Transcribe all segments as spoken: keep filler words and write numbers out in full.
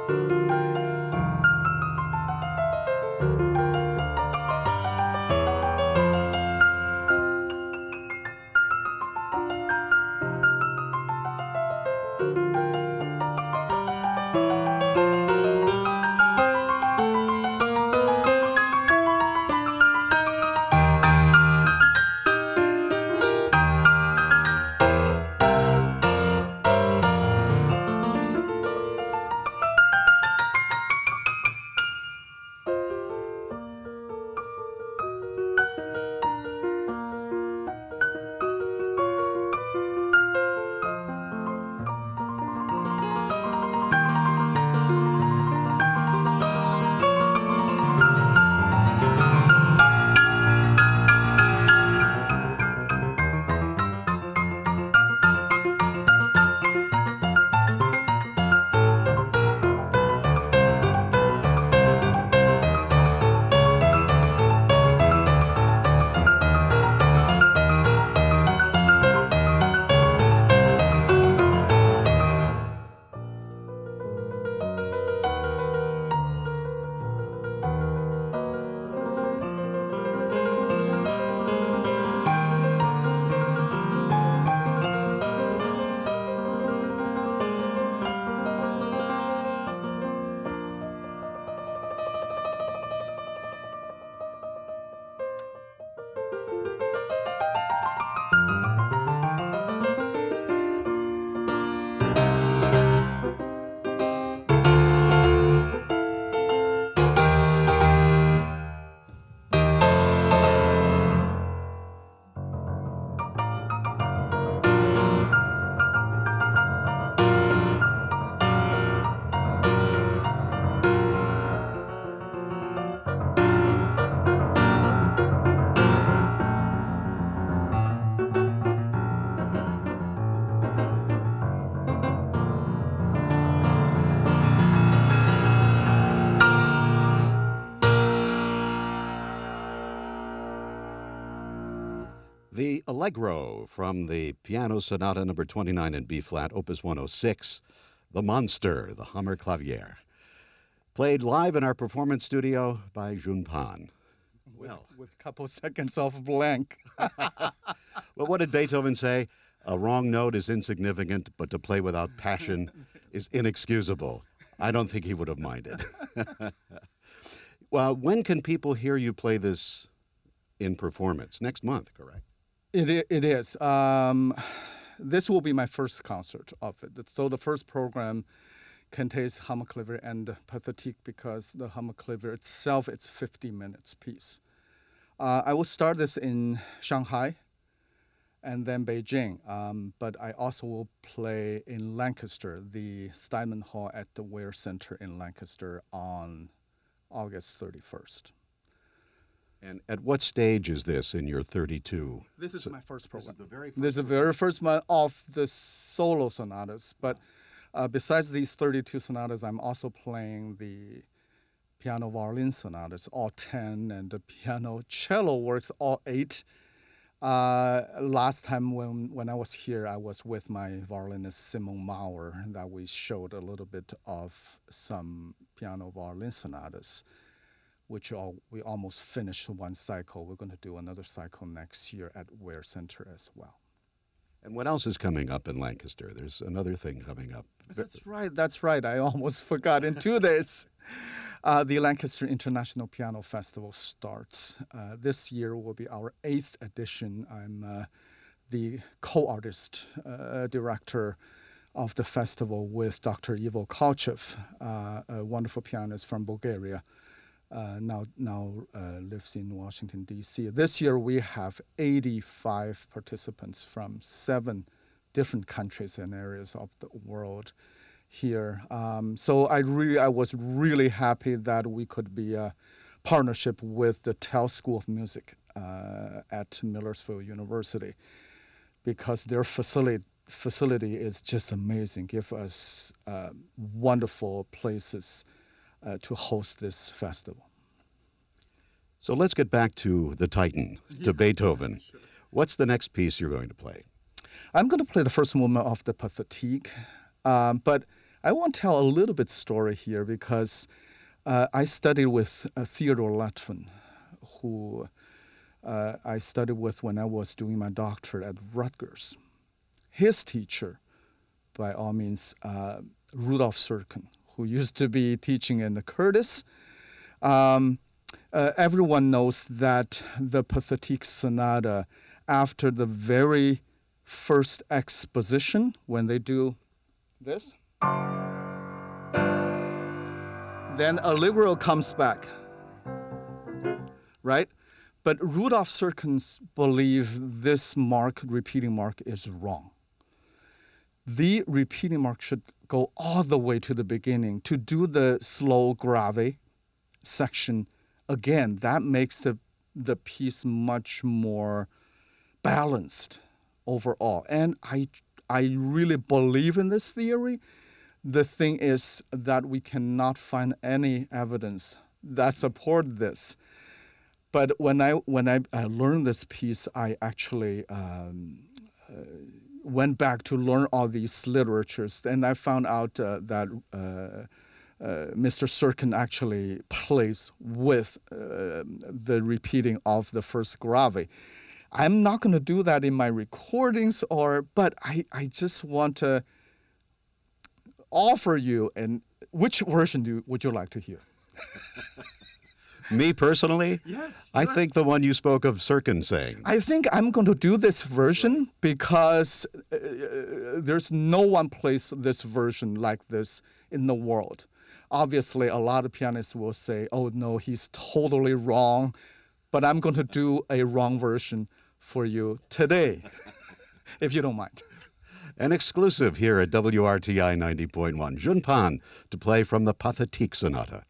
The Allegro from the Piano Sonata number twenty-nine in B-flat, opus one oh six, The Monster, the Hammerklavier. Played live in our performance studio by Jun Pan. Well, with, with a couple seconds off blank. Well, what did Beethoven say? A wrong note is insignificant, but to play without passion is inexcusable. I don't think he would have minded. Well, when can people hear you play this in performance? Next month, correct? It it is. Um, this will be my first concert of it. So the first program contains Hammerklavier and Pathetique because the Hammerklavier itself it's fifty minutes piece. Uh, I will start this in Shanghai and then Beijing, um, but I also will play in Lancaster, the Steinman Hall at the Ware Center in Lancaster on August thirty-first. And at what stage is this in your thirty-two? This is so, my first program. This is the very first, this is the very first one of the solo sonatas. But uh, besides these thirty-two sonatas, I'm also playing the piano violin sonatas, all ten, and the piano cello works, all eight. Uh, last time when, when I was here, I was with my violinist Simon Mauer, that we showed a little bit of some piano violin sonatas, which all, we almost finished one cycle. We're going to do another cycle next year at Ware Center as well. And what else is coming up in Lancaster? There's another thing coming up. That's right, that's right. I almost forgot. In two days, uh, the Lancaster International Piano Festival starts. Uh, this year will be our eighth edition. I'm uh, the co-artist, uh, director of the festival with Doctor Ivo Kalchev, uh, a wonderful pianist from Bulgaria. Uh, now now uh, lives in Washington, D C. This year we have eighty-five participants from seven different countries and areas of the world here. Um, so I really I was really happy that we could be a partnership with the Tell School of Music uh, at Millersville University, because their facility facility is just amazing. Give us uh, wonderful places Uh, to host this festival. So let's get back to the Titan, yeah. to Beethoven. Sure. What's the next piece you're going to play? I'm going to play the first movement of the Pathetique, um, but I want to tell a little bit story here because uh, I studied with uh, Theodore Latvan, who uh, I studied with when I was doing my doctorate at Rutgers. His teacher, by all means, uh, Rudolf Serkin, who used to be teaching in the Curtis. Um, uh, everyone knows that the Pathetique Sonata, after the very first exposition, when they do this, then Allegro comes back, right? But Rudolf Serkins believe this mark, repeating mark, is wrong. The repeating mark should go all the way to the beginning to do the slow grave section again. That makes the the piece much more balanced overall. And I I really believe in this theory. The thing is that we cannot find any evidence that support this. But when I when I, I learned this piece, I actually um, uh, went back to learn all these literatures, and I found out uh, that uh, uh, Mister Serkin actually plays with uh, the repeating of the first grave. I'm not going to do that in my recordings, or but I, I just want to offer you, and which version do would you like to hear? Me personally? Yes. I think the one you spoke of Serkin saying. I think I'm going to do this version because uh, there's no one plays this version like this in the world. Obviously, a lot of pianists will say, oh, no, he's totally wrong. But I'm going to do a wrong version for you today, if you don't mind. An exclusive here at W R T I ninety point one. Jun Pan to play from the Pathetique Sonata.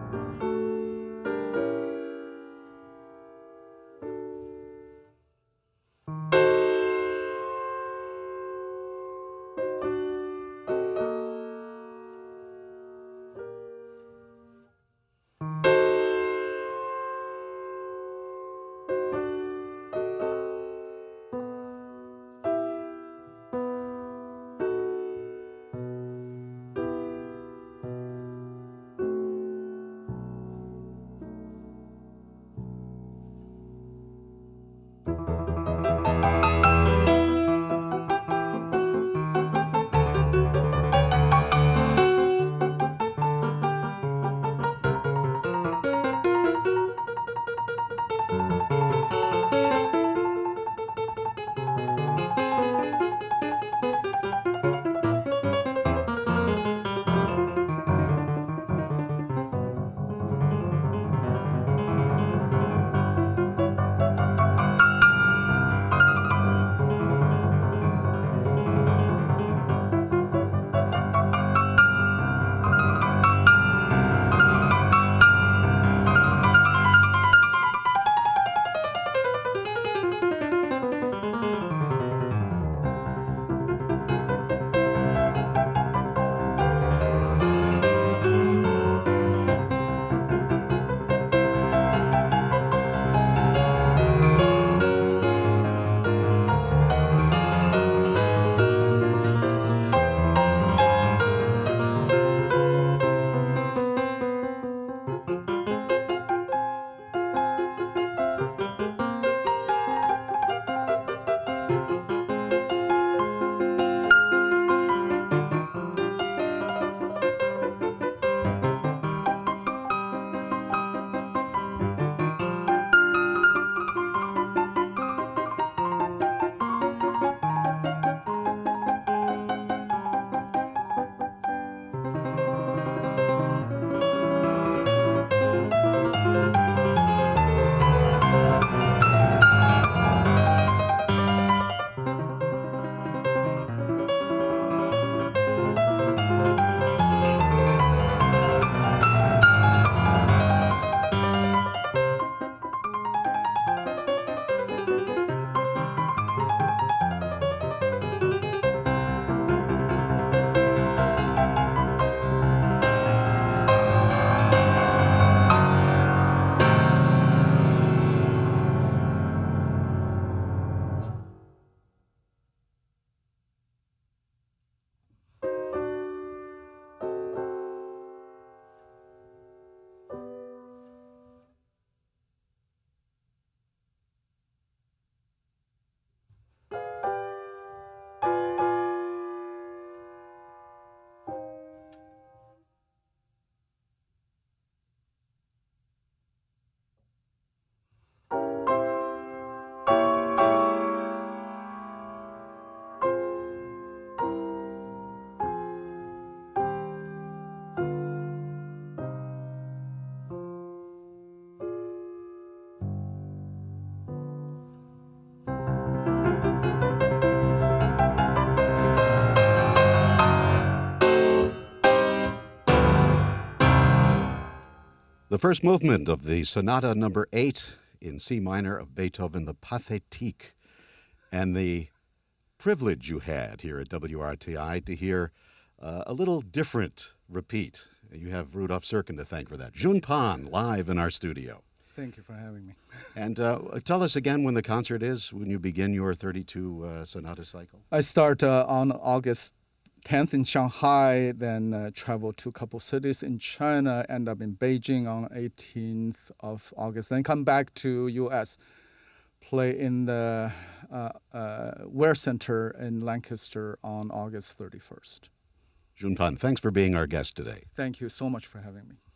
The first movement of the Sonata number eight in C minor of Beethoven, the Pathétique, and the privilege you had here at W R T I to hear uh, a little different repeat. You have Rudolf Serkin to thank for that. Jun Pan, live in our studio. Thank you for having me. And uh, tell us again when the concert is, when you begin your thirty-two uh, sonata cycle. I start uh, on August tenth in Shanghai, then uh, travel to a couple cities in China, end up in Beijing on eighteenth of August, then come back to U S, play in the uh, uh, Ware Center in Lancaster on August thirty-first. Jun Pan, thanks for being our guest today. Thank you so much for having me.